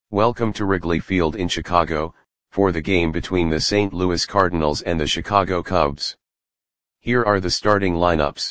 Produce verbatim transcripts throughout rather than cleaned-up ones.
Welcome to Wrigley Field in Chicago, for the game between the Saint Louis Cardinals and the Chicago Cubs. Here are the starting lineups.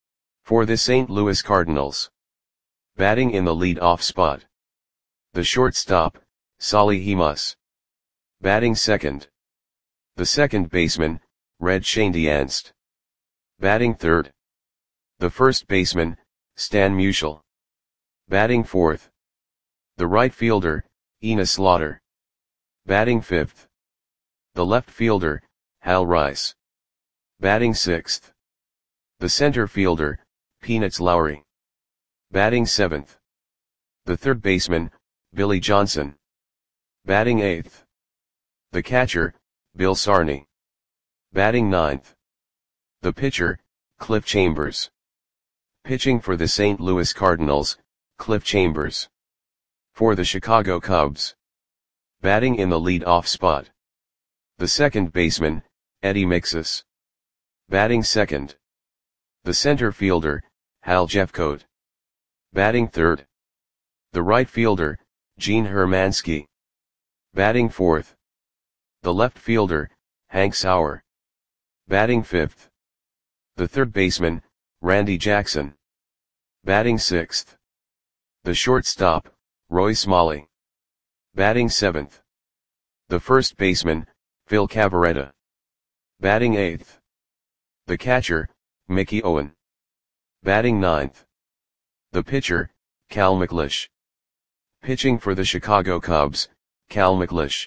For the Saint Louis Cardinals. Batting in the lead-off spot. The shortstop, Solly Hemus. Batting second. The second baseman, Red Schoendienst. Batting third. The first baseman, Stan Musial. Batting fourth. The right fielder, Enos Slaughter. Batting fifth. The left fielder, Hal Rice. Batting sixth. The center fielder, Peanuts Lowry. Batting seventh. The third baseman, Billy Johnson. Batting eighth. The catcher, Bill Sarney. Batting ninth. The pitcher, Cliff Chambers. Pitching for the Saint Louis Cardinals, Cliff Chambers. For the Chicago Cubs. Batting in the lead-off spot. The second baseman, Eddie Mixus. Batting second. The center fielder, Hal Jeffcoat. Batting third. The right fielder, Gene Hermansky. Batting fourth. The left fielder, Hank Sauer. Batting fifth. The third baseman, Randy Jackson. Batting sixth. The shortstop, Roy Smalley. Batting seventh. The first baseman, Phil Cavarretta. Batting eighth. The catcher, Mickey Owen. Batting ninth. The pitcher, Cal McLeish. Pitching for the Chicago Cubs, Cal McLeish.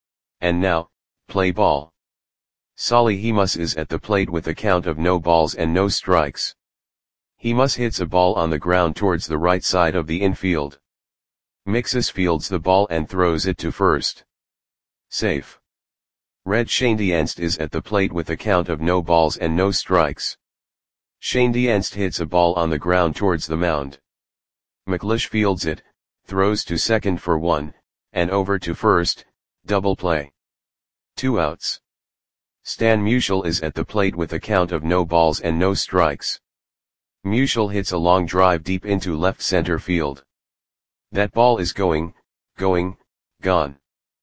And now, play ball. Solly Hemus is at the plate with a count of no balls and no strikes. Hemus hits a ball on the ground towards the right side of the infield. Mixus fields the ball and throws it to first. Safe. Red Schoendienst is at the plate with a count of no balls and no strikes. Schoendienst hits a ball on the ground towards the mound. McLeish fields it, throws to second for one, and over to first, double play. Two outs. Stan Musial is at the plate with a count of no balls and no strikes. Musial hits a long drive deep into left center field. That ball is going, going, gone.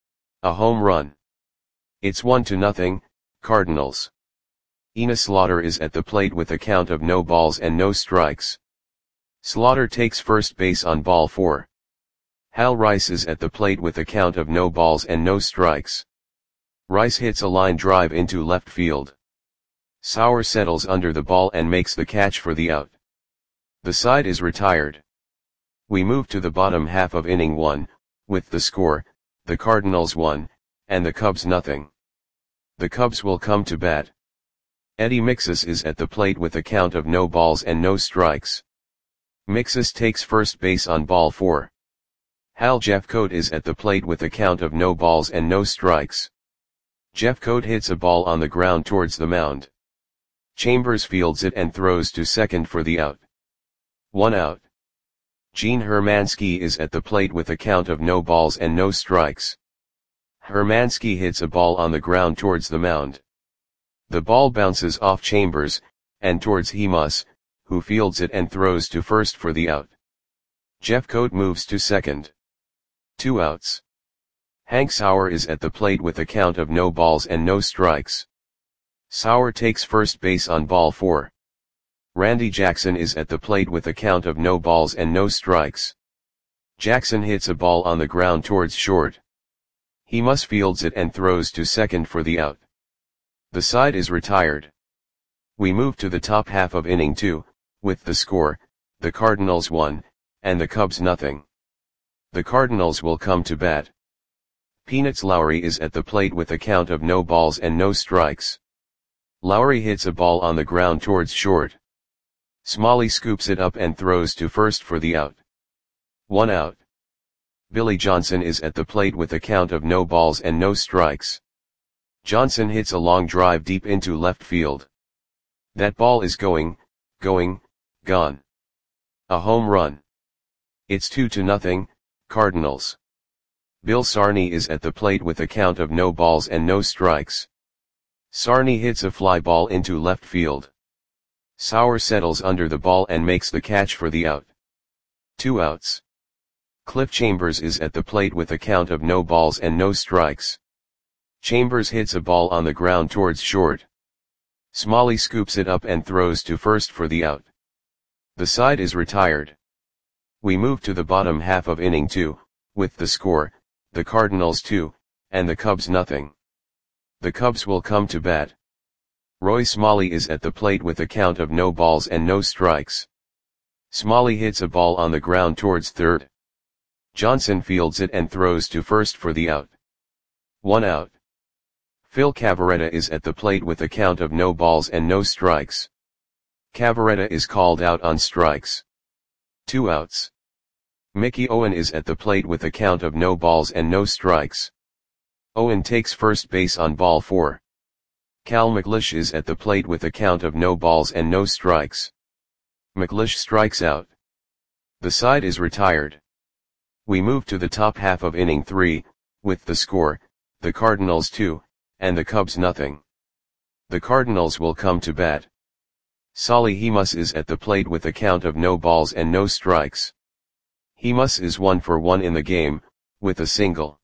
A home run. It's one to nothing, Cardinals. Enos Slaughter is at the plate with a count of no balls and no strikes. Slaughter takes first base on ball four. Hal Rice is at the plate with a count of no balls and no strikes. Rice hits a line drive into left field. Sauer settles under the ball and makes the catch for the out. The side is retired. We move to the bottom half of inning one, with the score, the Cardinals one, and the Cubs nothing. The Cubs will come to bat. Eddie Mixus is at the plate with a count of no balls and no strikes. Mixus takes first base on ball four. Hal Jeffcoat is at the plate with a count of no balls and no strikes. Jeffcoat hits a ball on the ground towards the mound. Chambers fields it and throws to second for the out. One out. Gene Hermansky is at the plate with a count of no balls and no strikes. Hermansky hits a ball on the ground towards the mound. The ball bounces off Chambers, and towards Hemus, who fields it and throws to first for the out. Jeffcoat moves to second. Two outs. Hank Sauer is at the plate with a count of no balls and no strikes. Sauer takes first base on ball four. Randy Jackson is at the plate with a count of no balls and no strikes. Jackson hits a ball on the ground towards short. Hemus fields it and throws to second for the out. The side is retired. We move to the top half of inning two, with the score, the Cardinals one, and the Cubs nothing. The Cardinals will come to bat. Peanuts Lowry is at the plate with a count of no balls and no strikes. Lowry hits a ball on the ground towards short. Smalley scoops it up and throws to first for the out. One out. Billy Johnson is at the plate with a count of no balls and no strikes. Johnson hits a long drive deep into left field. That ball is going, going, gone. A home run. It's two to nothing, Cardinals. Bill Sarney is at the plate with a count of no balls and no strikes. Sarney hits a fly ball into left field. Sauer settles under the ball and makes the catch for the out. Two outs. Cliff Chambers is at the plate with a count of no balls and no strikes. Chambers hits a ball on the ground towards short. Smalley scoops it up and throws to first for the out. The side is retired. We move to the bottom half of inning two, with the score, the Cardinals two, and the Cubs nothing. The Cubs will come to bat. Roy Smalley is at the plate with a count of no balls and no strikes. Smalley hits a ball on the ground towards third. Johnson fields it and throws to first for the out. One out. Phil Cavarretta is at the plate with a count of no balls and no strikes. Cavarretta is called out on strikes. Two outs. Mickey Owen is at the plate with a count of no balls and no strikes. Owen takes first base on ball four. Cal McLeish is at the plate with a count of no balls and no strikes. McLeish strikes out. The side is retired. We move to the top half of inning three, with the score, the Cardinals two, and the Cubs nothing. The Cardinals will come to bat. Solly Hemus is at the plate with a count of no balls and no strikes. Hemus is one for one in the game, with a single.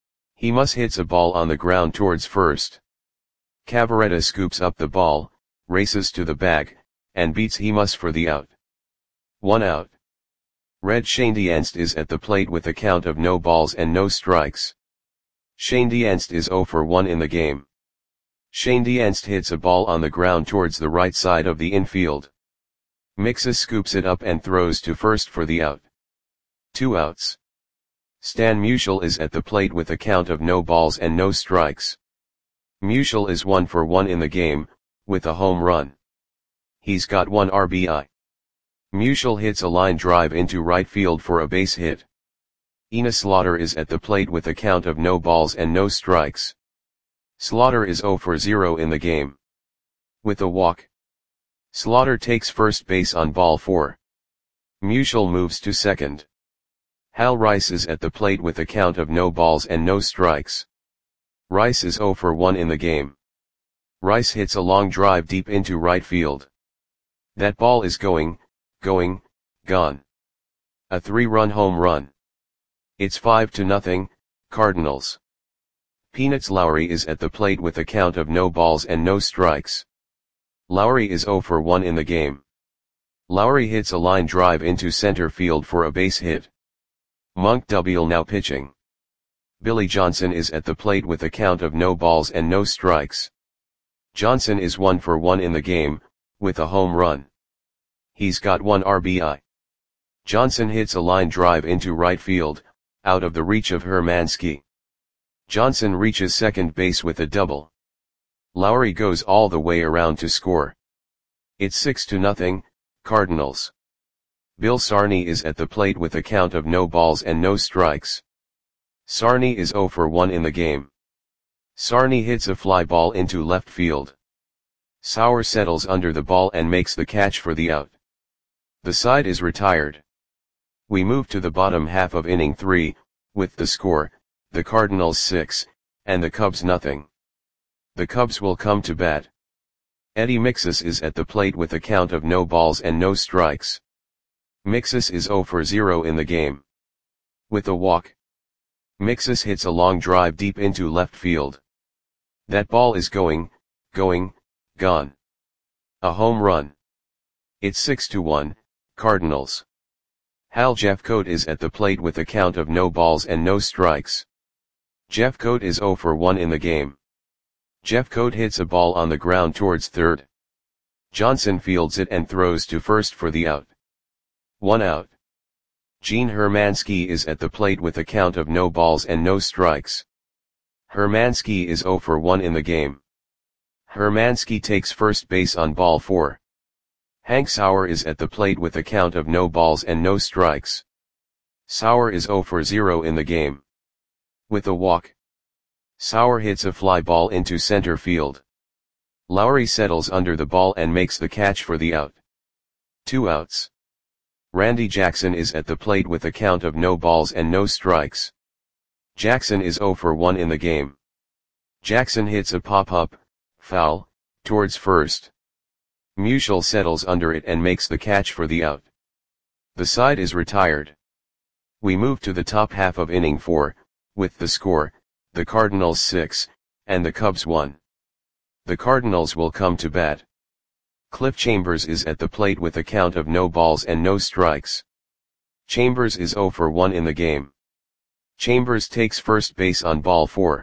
Hemus hits a ball on the ground towards first. Cavarretta scoops up the ball, races to the bag, and beats Hemus for the out. One out. Red Schoendienst is at the plate with a count of no balls and no strikes. Schoendienst is zero for one in the game. Schoendienst hits a ball on the ground towards the right side of the infield. Mixus scoops it up and throws to first for the out. Two outs. Stan Musial is at the plate with a count of no balls and no strikes. Musial is one for one in the game, with a home run. He's got one R B I. Musial hits a line drive into right field for a base hit. Enos Slaughter is at the plate with a count of no balls and no strikes. Slaughter is zero for zero in the game. With a walk. Slaughter takes first base on ball four. Musial moves to second. Hal Rice is at the plate with a count of no balls and no strikes. Rice is zero for one in the game. Rice hits a long drive deep into right field. That ball is going, going, gone. A three-run home run. It's five to nothing, Cardinals. Peanuts Lowry is at the plate with a count of no balls and no strikes. Lowry is zero for one in the game. Lowry hits a line drive into center field for a base hit. Monk W now pitching. Billy Johnson is at the plate with a count of no balls and no strikes. Johnson is one for one in the game, with a home run. He's got one R B I. Johnson hits a line drive into right field, out of the reach of Hermansky. Johnson reaches second base with a double. Lowry goes all the way around to score. It's six to nothing, Cardinals. Bill Sarney is at the plate with a count of no balls and no strikes. Sarney is zero for one in the game. Sarney hits a fly ball into left field. Sauer settles under the ball and makes the catch for the out. The side is retired. We move to the bottom half of inning three, with the score, the Cardinals six, and the Cubs nothing. The Cubs will come to bat. Eddie Mixus is at the plate with a count of no balls and no strikes. Mixus is zero for zero in the game. With a walk. Mixus hits a long drive deep into left field. That ball is going, going, gone. A home run. It's six to one, Cardinals. Hal Jeffcoat is at the plate with a count of no balls and no strikes. Jeffcoat is zero for one in the game. Jeffcoat hits a ball on the ground towards third. Johnson fields it and throws to first for the out. One out. Gene Hermansky is at the plate with a count of no balls and no strikes. Hermansky is zero for one in the game. Hermansky takes first base on ball four. Hank Sauer is at the plate with a count of no balls and no strikes. Sauer is zero for zero in the game. With a walk. Sauer hits a fly ball into center field. Lowry settles under the ball and makes the catch for the out. Two outs. Randy Jackson is at the plate with a count of no balls and no strikes. Jackson is zero for one in the game. Jackson hits a pop-up, foul, towards first. Musial settles under it and makes the catch for the out. The side is retired. We move to the top half of inning four, with the score, the Cardinals six, and the Cubs one. The Cardinals will come to bat. Cliff Chambers is at the plate with a count of no balls and no strikes. Chambers is oh for one in the game. Chambers takes first base on ball four.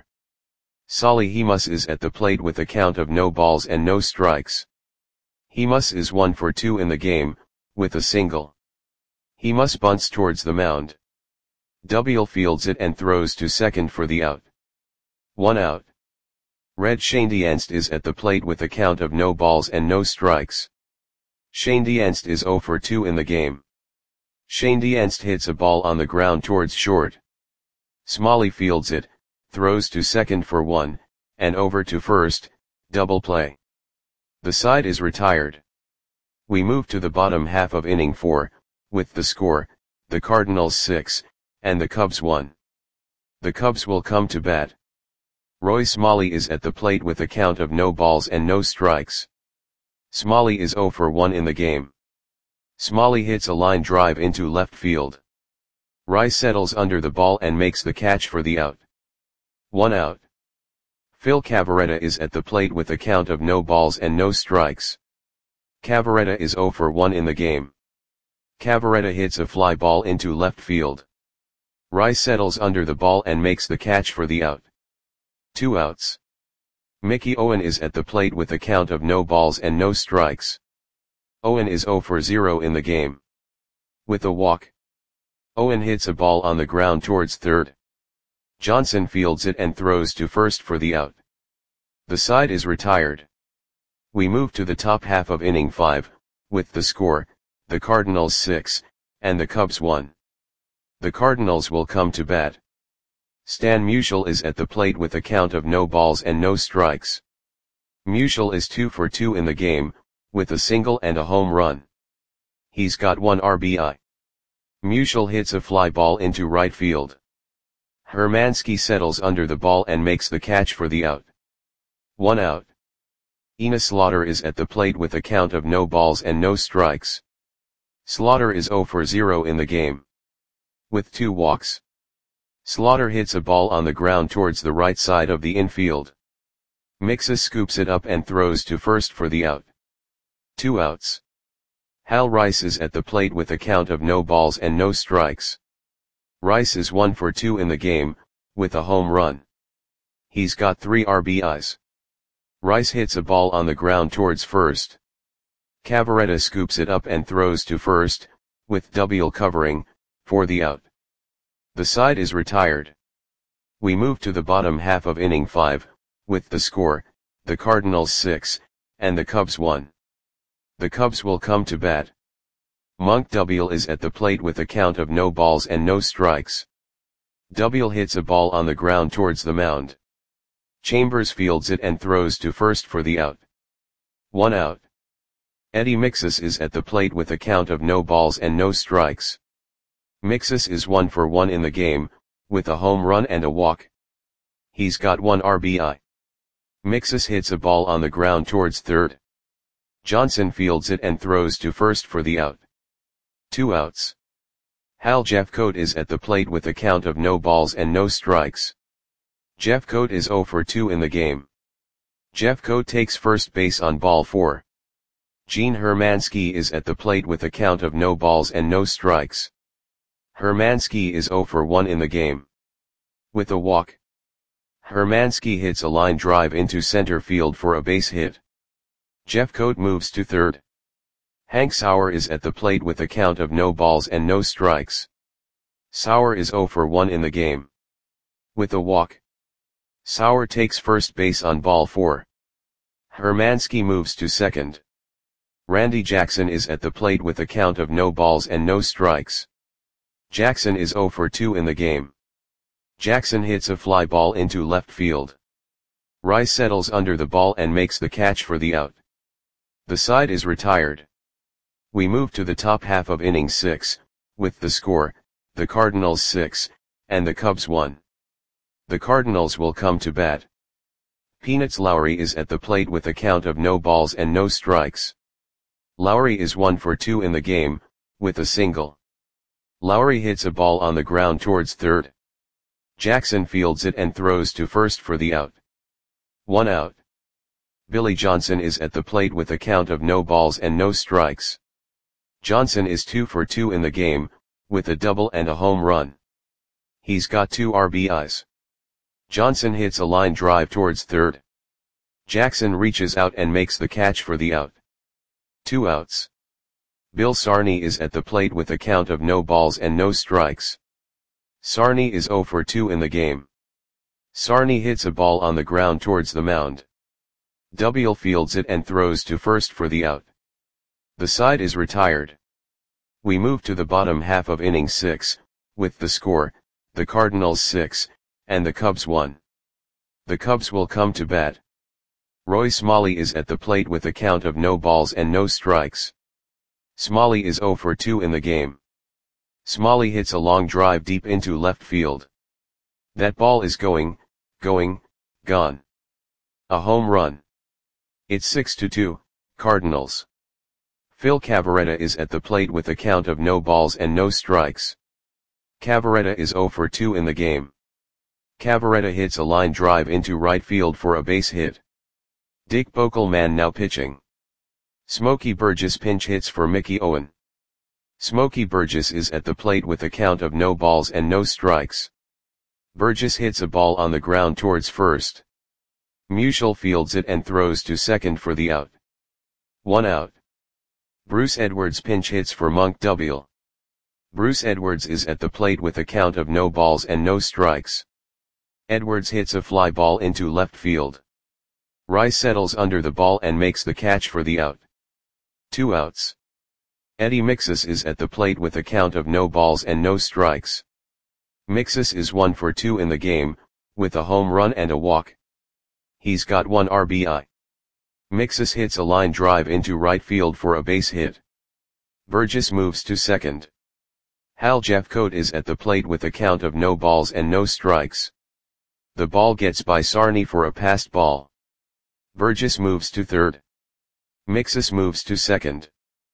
Solly Hemus is at the plate with a count of no balls and no strikes. Hemus is one for two in the game, with a single. Hemus bunts towards the mound. Double fields it and throws to second for the out. One out. Red Schoendienst is at the plate with a count of no balls and no strikes. Schoendienst is oh for two in the game. Schoendienst hits a ball on the ground towards short. Smalley fields it, throws to second for one, and over to first, double play. The side is retired. We move to the bottom half of inning four, with the score, the Cardinals six, and the Cubs one. The Cubs will come to bat. Roy Smalley is at the plate with a count of no balls and no strikes. Smalley is oh for one in the game. Smalley hits a line drive into left field. Rice settles under the ball and makes the catch for the out. One out. Phil Cavarretta is at the plate with a count of no balls and no strikes. Cavarretta is oh for one in the game. Cavarretta hits a fly ball into left field. Rice settles under the ball and makes the catch for the out. Two outs. Mickey Owen is at the plate with a count of no balls and no strikes. Owen is oh for zero in the game. With a walk. Owen hits a ball on the ground towards third. Johnson fields it and throws to first for the out. The side is retired. We move to the top half of inning five, with the score, the Cardinals six, and the Cubs one. The Cardinals will come to bat. Stan Musial is at the plate with a count of no balls and no strikes. Musial is two for two in the game, with a single and a home run. He's got one R B I. Musial hits a fly ball into right field. Hermansky settles under the ball and makes the catch for the out. One out. Enos Slaughter is at the plate with a count of no balls and no strikes. Slaughter is oh for zero in the game. With two walks. Slaughter hits a ball on the ground towards the right side of the infield. Mixas scoops it up and throws to first for the out. Two outs. Hal Rice is at the plate with a count of no balls and no strikes. Rice is one for two in the game, with a home run. He's got three R B Is. Rice hits a ball on the ground towards first. Cavarretta scoops it up and throws to first, with double covering, for the out. The side is retired. We move to the bottom half of inning five, with the score, the Cardinals six, and the Cubs one. The Cubs will come to bat. Monk Double is at the plate with a count of no balls and no strikes. Double hits a ball on the ground towards the mound. Chambers fields it and throws to first for the out. One out. Eddie Mixas is at the plate with a count of no balls and no strikes. Mixas is one for one in the game, with a home run and a walk. He's got one R B I. Mixas hits a ball on the ground towards third. Johnson fields it and throws to first for the out. Two outs. Hal Jeffcoat is at the plate with a count of no balls and no strikes. Jeffcoat is oh for two in the game. Jeffcoat takes first base on ball four. Gene Hermansky is at the plate with a count of no balls and no strikes. Hermansky is oh for one in the game. With a walk. Hermansky hits a line drive into center field for a base hit. Jeffcoat moves to third. Hank Sauer is at the plate with a count of no balls and no strikes. Sauer is oh for one in the game. With a walk. Sauer takes first base on ball four. Hermansky moves to second. Randy Jackson is at the plate with a count of no balls and no strikes. Jackson is oh for two in the game. Jackson hits a fly ball into left field. Rice settles under the ball and makes the catch for the out. The side is retired. We move to the top half of inning six, with the score, the Cardinals six, and the Cubs one. The Cardinals will come to bat. Peanuts Lowry is at the plate with a count of no balls and no strikes. Lowry is one for two in the game, with a single. Lowry hits a ball on the ground towards third. Jackson fields it and throws to first for the out. One out. Billy Johnson is at the plate with a count of no balls and no strikes. Johnson is two for two in the game, with a double and a home run. He's got two R B Is. Johnson hits a line drive towards third. Jackson reaches out and makes the catch for the out. Two outs. Bill Sarney is at the plate with a count of no balls and no strikes. Sarney is zero for two in the game. Sarney hits a ball on the ground towards the mound. Doubleday fields it and throws to first for the out. The side is retired. We move to the bottom half of inning six, with the score, the Cardinals six, and the Cubs one. The Cubs will come to bat. Roy Smalley is at the plate with a count of no balls and no strikes. Smalley is zero for two in the game. Smalley hits a long drive deep into left field. That ball is going, going, gone. A home run. It's six to two, Cardinals. Phil Cavarretta is at the plate with a count of no balls and no strikes. Cavarretta is zero for two in the game. Cavarretta hits a line drive into right field for a base hit. Dick Bokelman now pitching. Smokey Burgess pinch hits for Mickey Owen. Smokey Burgess is at the plate with a count of no balls and no strikes. Burgess hits a ball on the ground towards first. Musial fields it and throws to second for the out. One out. Bruce Edwards pinch hits for Monk Doubleday. Bruce Edwards is at the plate with a count of no balls and no strikes. Edwards hits a fly ball into left field. Rice settles under the ball and makes the catch for the out. Two outs. Eddie Mixus is at the plate with a count of no balls and no strikes. Mixus is one for two in the game, with a home run and a walk. He's got one R B I. Mixus hits a line drive into right field for a base hit. Burgess moves to second. Hal Jeffcoat is at the plate with a count of no balls and no strikes. The ball gets by Sarney for a passed ball. Burgess moves to third. Mixus moves to second.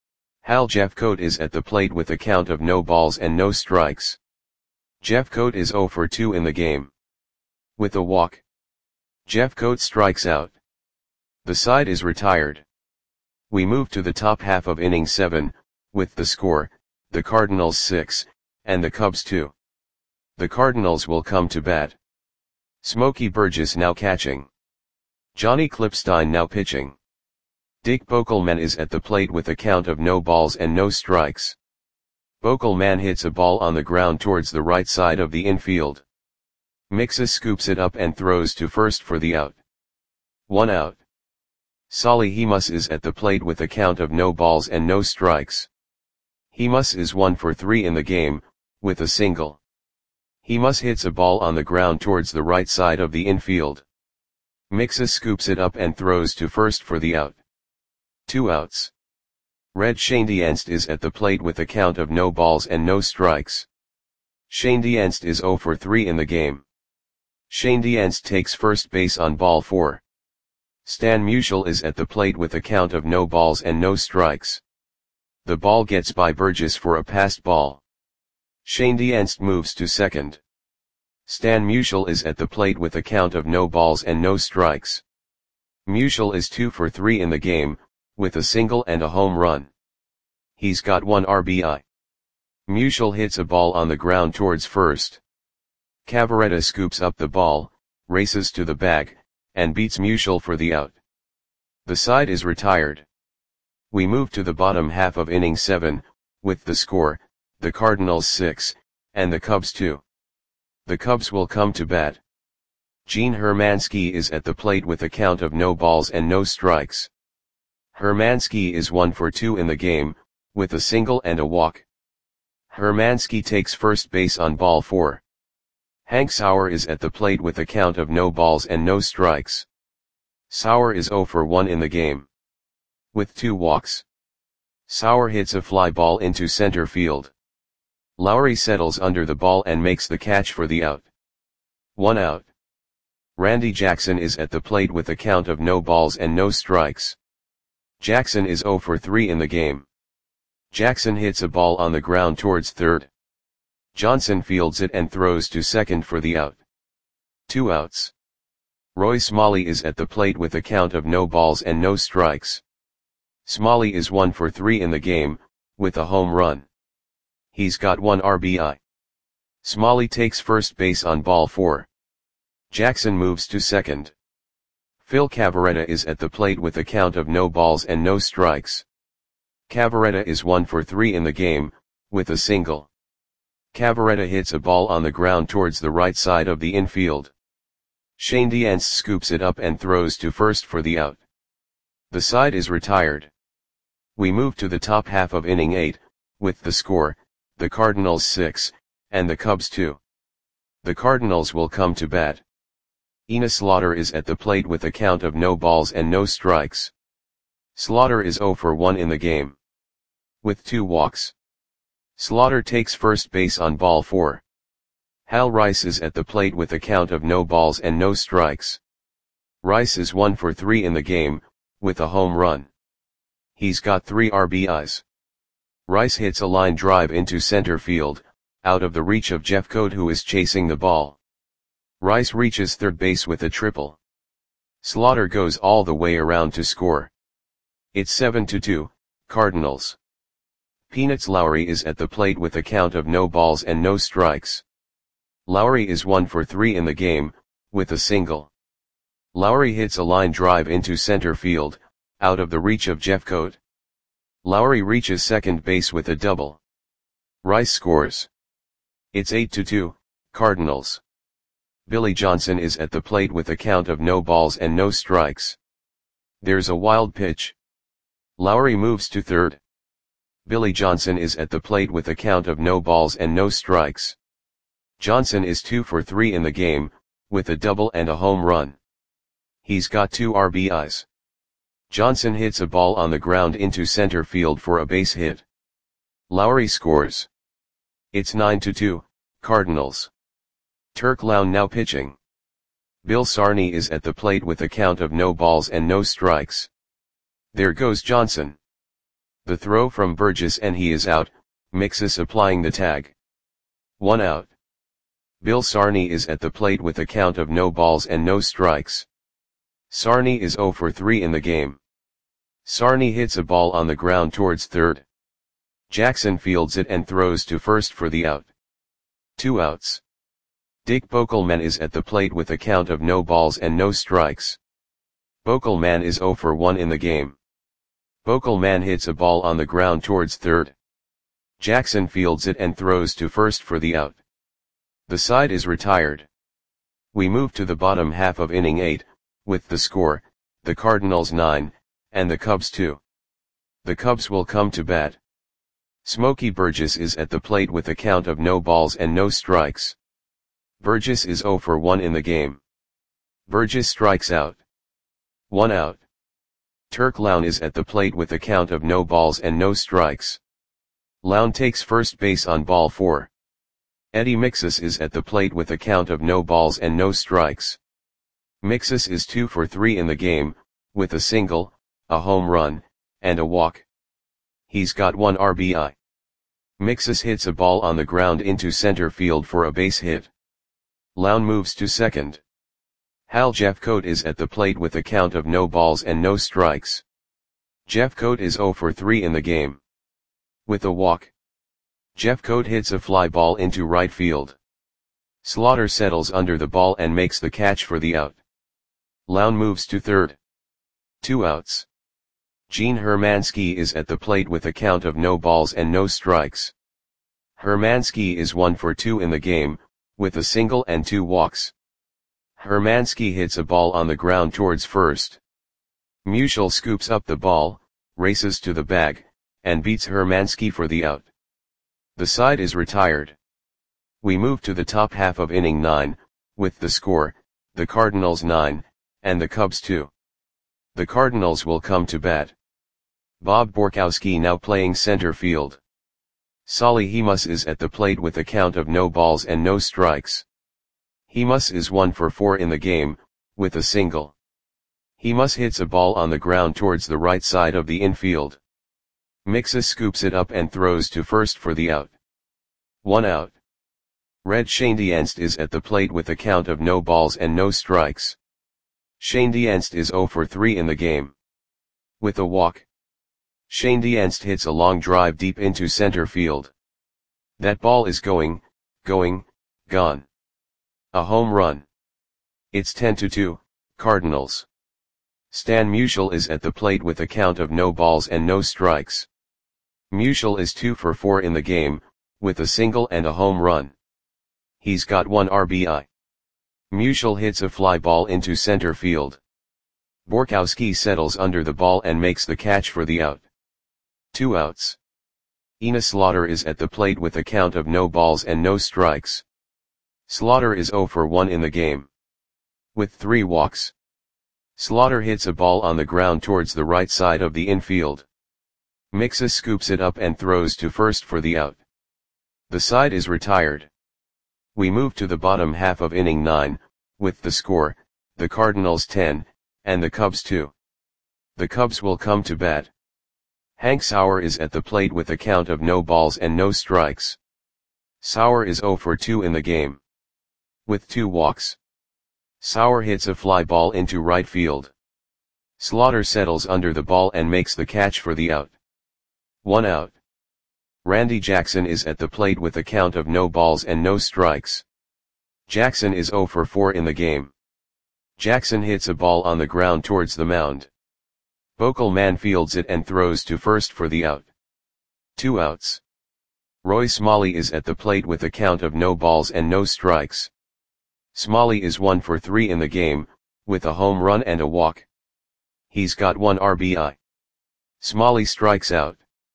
Hal Jeffcoat is at the plate with a count of no balls and no strikes. Jeffcoat is zero for two in the game. With a walk. Jeffcoat strikes out. The side is retired. We move to the top half of inning seven, with the score, the Cardinals six, and the Cubs two. The Cardinals will come to bat. Smokey Burgess now catching. Johnny Klipstein now pitching. Dick Bokelman is at the plate with a count of no balls and no strikes. Bokelman hits a ball on the ground towards the right side of the infield. Mixus scoops it up and throws to first for the out. One out. Solly Hemus is at the plate with a count of no balls and no strikes. Hemus is one for three in the game, with a single. Hemus hits a ball on the ground towards the right side of the infield. Mixus scoops it up and throws to first for the out. Two outs. Red Schoendienst is at the plate with a count of no balls and no strikes. Schoendienst is zero for three in the game. Schoendienst takes first base on ball four. Stan Musial is at the plate with a count of no balls and no strikes. The ball gets by Burgess for a passed ball. Schoendienst moves to second. Stan Musial is at the plate with a count of no balls and no strikes. Musial is two for three in the game, with a single and a home run. He's got one R B I. Musial hits a ball on the ground towards first. Cavarretta scoops up the ball, races to the bag, and beats Musial for the out. The side is retired. We move to the bottom half of inning seven, with the score, the Cardinals six, and the Cubs two. The Cubs will come to bat. Gene Hermansky is at the plate with a count of no balls and no strikes. Hermansky is one for two in the game, with a single and a walk. Hermansky takes first base on ball four. Hank Sauer is at the plate with a count of no balls and no strikes. Sauer is zero for one in the game. With two walks. Sauer hits a fly ball into center field. Lowry settles under the ball and makes the catch for the out. One out. Randy Jackson is at the plate with a count of no balls and no strikes. Jackson is zero for three in the game. Jackson hits a ball on the ground towards third. Johnson fields it and throws to second for the out. Two outs. Roy Smalley is at the plate with a count of no balls and no strikes. Smalley is one for three in the game, with a home run. He's got one R B I. Smalley takes first base on ball four. Jackson moves to second. Phil Cavarretta is at the plate with a count of no balls and no strikes. Cavarretta is one for three in the game, with a single. Cavarretta hits a ball on the ground towards the right side of the infield. Shane Diance scoops it up and throws to first for the out. The side is retired. We move to the top half of inning eight, with the score, the Cardinals six, and the Cubs two. The Cardinals will come to bat. Enos Slaughter is at the plate with a count of no balls and no strikes. Slaughter is zero for one in the game, with two walks. Slaughter takes first base on ball four. Hal Rice is at the plate with a count of no balls and no strikes. Rice is one for three in the game, with a home run. He's got three R B Is. Rice hits a line drive into center field, out of the reach of Jeffcoat, who is chasing the ball. Rice reaches third base with a triple. Slaughter goes all the way around to score. It's seven to two, Cardinals. Peanuts Lowry is at the plate with a count of no balls and no strikes. Lowry is one for three in the game, with a single. Lowry hits a line drive into center field, out of the reach of Jeffcoat. Lowry reaches second base with a double. Rice scores. It's eight to two, Cardinals. Billy Johnson is at the plate with a count of no balls and no strikes. There's a wild pitch. Lowry moves to third. Billy Johnson is at the plate with a count of no balls and no strikes. Johnson is two for three in the game, with a double and a home run. He's got two R B Is. Johnson hits a ball on the ground into center field for a base hit. Lowry scores. It's nine to two, Cardinals. Turk Lown now pitching. Bill Sarney is at the plate with a count of no balls and no strikes. There goes Johnson. The throw from Burgess and he is out, Mixus applying the tag. One out. Bill Sarney is at the plate with a count of no balls and no strikes. Sarney is zero for three in the game. Sarney hits a ball on the ground towards third. Jackson fields it and throws to first for the out. Two outs. Dick Bokelman is at the plate with a count of no balls and no strikes. Bokelman is zero for one in the game. Bokelman hits a ball on the ground towards third. Jackson fields it and throws to first for the out. The side is retired. We move to the bottom half of inning eight, with the score, the Cardinals nine, and the Cubs two. The Cubs will come to bat. Smokey Burgess is at the plate with a count of no balls and no strikes. Burgess is zero for one in the game. Burgess strikes out. One out. Turk Lown is at the plate with a count of no balls and no strikes. Lown takes first base on ball four. Eddie Mixus is at the plate with a count of no balls and no strikes. Mixus is two for three in the game, with a single, a home run, and a walk. He's got one R B I. Mixus hits a ball on the ground into center field for a base hit. Lown moves to second. Hal Jeffcoat is at the plate with a count of no balls and no strikes. Jeffcoat is zero for three in the game, with a walk. Jeffcoat hits a fly ball into right field. Slaughter settles under the ball and makes the catch for the out. Lown moves to third. Two outs. Gene Hermansky is at the plate with a count of no balls and no strikes. Hermansky is one for two in the game, with a single and two walks. Hermansky hits a ball on the ground towards first. Musial scoops up the ball, races to the bag, and beats Hermansky for the out. The side is retired. We move to the top half of inning nine, with the score, the Cardinals nine, and the Cubs two. The Cardinals will come to bat. Bob Borkowski now playing center field. Solly Hemus is at the plate with a count of no balls and no strikes. Hemus is one for four in the game, with a single. Hemus hits a ball on the ground towards the right side of the infield. Mixus scoops it up and throws to first for the out. One out. Red Schoendienst is at the plate with a count of no balls and no strikes. Schoendienst is zero for three in the game. With a walk. Schoendienst hits a long drive deep into center field. That ball is going, going, gone. A home run. It's ten to two, Cardinals. Stan Musial is at the plate with a count of no balls and no strikes. Musial is two for four in the game, with a single and a home run. He's got one R B I. Musial hits a fly ball into center field. Borkowski settles under the ball and makes the catch for the out. Two outs. Enos Slaughter is at the plate with a count of no balls and no strikes. Slaughter is zero for one in the game. With three walks. Slaughter hits a ball on the ground towards the right side of the infield. Mixa scoops it up and throws to first for the out. The side is retired. We move to the bottom half of inning nine, with the score, the Cardinals ten, and the Cubs two. The Cubs will come to bat. Hank Sauer is at the plate with a count of no balls and no strikes. Sauer is zero for two in the game. With two walks. Sauer hits a fly ball into right field. Slaughter settles under the ball and makes the catch for the out. One out. Randy Jackson is at the plate with a count of no balls and no strikes. Jackson is zero for four in the game. Jackson hits a ball on the ground towards the mound. Bokelman fields it and throws to first for the out. Two outs. Roy Smalley is at the plate with a count of no balls and no strikes. Smalley is one for three in the game, with a home run and a walk. He's got one R B I. Smalley strikes out.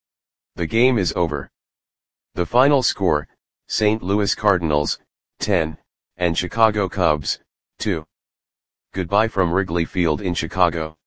The game is over. The final score, Saint Louis Cardinals, ten, and Chicago Cubs, two. Goodbye from Wrigley Field in Chicago.